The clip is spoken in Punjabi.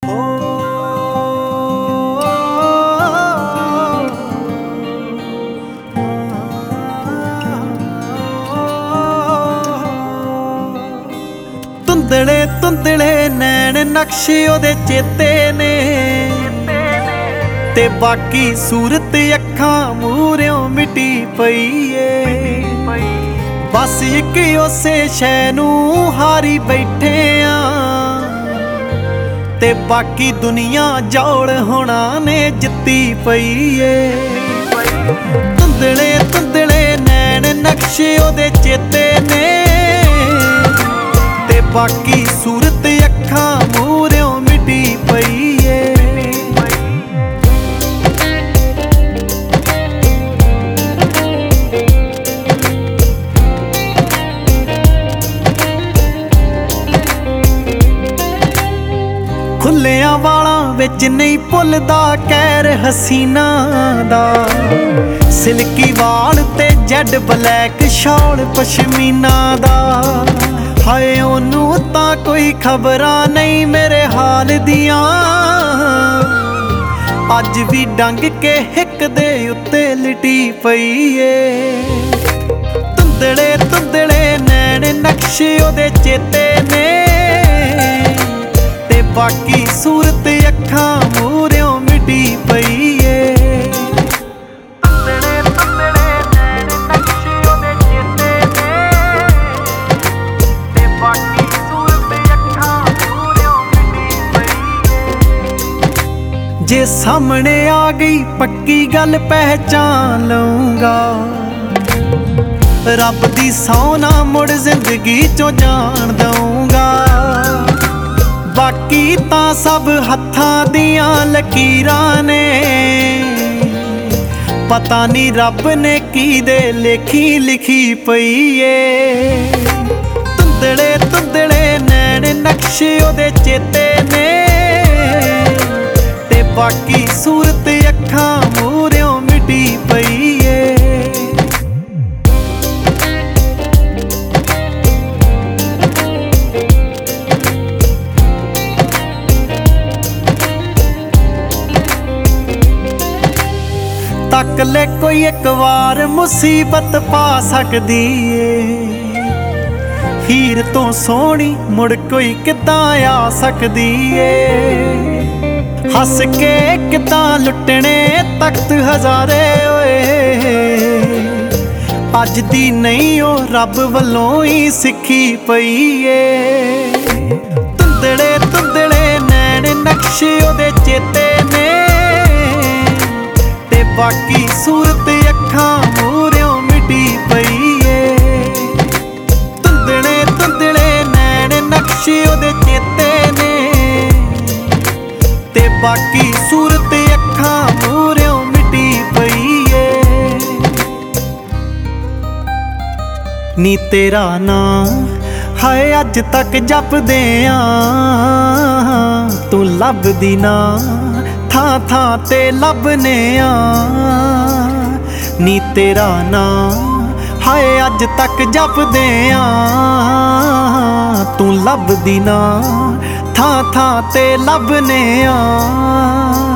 ਧੁੰਦਲੇ ਧੁੰਦਲੇ ਨੈਣ ਨਕਸ਼ੇ ਉਹਦੇ ਚੇਤੇ ਨੇ, ਤੇ ਬਾਕੀ ਸੂਰਤ ਅੱਖਾਂ ਮੂਹਰਿਓਂ ਮਿਟੀ ਪਈ ਏ। ਬਸ ਇੱਕ ਉਸੇ ਸ਼ੈ ਨੂੰ ਹਾਰੀ ਬੈਠੇ ਆ, ਤੇ ਬਾਕੀ ਦੁਨੀਆ ਜੌੜ ਹੋਣਾ ਨੇ ਜਿੱਤੀ ਪਈ ਏ। ਧੁੰਦਲੇ ਧੁੰਦਲੇ ਨੈਣ ਨਕਸ਼ੇ ਉਹਦੇ ਚੇਤੇ ਨੇ, ਤੇ ਬਾਕੀ ਸੂਰਤ ਅੱਖਾਂ ਮੂਹਰਿਓਂ ਮਿਟੀ ਪਈ ਏ। ਖੁੱਲਿਆਂ ਵਾਲਾਂ ਵਿੱਚ ਨਹੀਂ ਭੁੱਲਦਾ ਕਹਿਰ ਹਸੀਨਾ ਦਾ, ਸਿਲਕੀ ਵਾਲ ਤੇ ਜੈਡ ਬਲੈਕ ਸ਼ਾਲ ਪਸ਼ਮੀਨਾ ਦਾ। ਹਾਏ ਉਹਨੂੰ ਤਾਂ ਕੋਈ ਖਬਰਾਂ ਨਹੀਂ ਮੇਰੇ ਹਾਲ ਦੀਆਂ, ਅੱਜ ਵੀ ਡੰਗ ਕੇ ਹਿੱਕ ਦੇ ਉੱਤੇ ਲਿਟੀ ਪਈ ਏ। ਧੁੰਦਲੇ ਧੁੰਦਲੇ ਨੈਣ ਨਕਸ਼ੇ ਉਹਦੇ ਚੇਤੇ ਨੇ, ਤੇ ਬਾਕੀ ਸੂਰਤ ਅੱਖਾਂ ਮੂਹਰਿਓਂ ਮਿਟੀ ਪਈ ਏ। ਜੇ ਸਾਹਮਣੇ ਆ ਗਈ ਪੱਕੀ ਗੱਲ ਪਹਿਚਾਨ ਲਊਂਗਾ, ਰੱਬ ਦੀ ਸਹੁੰ ਨਾ ਮੁੜ ਜ਼ਿੰਦਗੀ ਚੋਂ ਜਾਣ ਦਊਂਗਾ। ਬਾਕੀ ਤਾਂ ਸਭ ਹੱਥਾਂ ਦੀਆਂ ਲਕੀਰਾਂ ਨੇ, ਪਤਾ ਨਹੀਂ ਰੱਬ ਨੇ ਕਿਹਦੇ ਲੇਖੀ ਲਿਖੀ ਪਈ ਏ। ਧੁੰਦਲੇ ਧੁੰਦਲੇ ਨੈਣ ਨਕਸ਼ੇ ਉਹਦੇ ਚੇਤੇ ਨੇ, ਤੇ ਬਾਕੀ ਸੂਰਤ ਅੱਖਾਂ ਮੂਹਰਿਓਂ ਮਿਟੀ ਪਈ ਏ। ਤੱਕ ਲੈ ਕੋਈ ਇੱਕ ਵਾਰ ਮੁਸੀਬਤ ਪਾ ਸਕਦੀ ਏ, ਹੀਰ ਤੋਂ ਸੋਹਣੀ ਮੁੜ ਕੋਈ ਕਿੱਦਾਂ ਆ ਸਕਦੀ ਏ। ਹੱਸ ਕੇ ਕਿੱਦਾਂ ਲੁੱਟਣੇ ਤਖਤ ਹਜ਼ਾਰੇ ਓਏ, ਅੱਜ ਦੀ ਨਹੀਂ ਉਹ ਰੱਬ ਵੱਲੋਂ ਹੀ ਸਿੱਖੀ ਪਈ ਏ। ਧੁੰਦਲੇ ਧੁੰਦਲੇ ਨੈਣ ਨਕਸ਼ੇ ਉਹਦੇ ਚੇਤੇ ਨੇ, ਤੇ ਬਾਕੀ ਸੂਰਤ ਅੱਖਾਂ ਮੂਹਰਿਓਂ ਮਿਟੀ ਪਈ ਏ। ਧੁੰਦਲੇ ਧੁੰਦਲੇ ਨੈਣ ਨਕਸ਼ੇ ਉਹਦੇ ਚੇਤੇ ਨੇ, ਤੇ ਬਾਕੀ ਸੂਰਤ ਅੱਖਾਂ ਮੂਹਰਿਓਂ ਮਿਟੀ ਪਈ ਏ। ਨੀ ਤੇਰਾ ਨਾਂ ਹਾਏ ਅੱਜ ਤੱਕ ਜਪਦੇ ਆਂ, ਤੂੰ ਲੱਭਦੀ ਨਾ ਥਾਂ ਥਾਂ ਤੇ ਲੱਭਨੇ ਆ। ਨੀ ਤੇਰਾ ਨਾਂ ਹਾਏ ਅੱਜ ਤੱਕ ਜਪਦੇ ਆਂ, ਤੂੰ ਲੱਭਦੀ ਨਾ ਥਾਂ ਥਾਂ ਤੇ ਲੱਭਨੇ ਆ।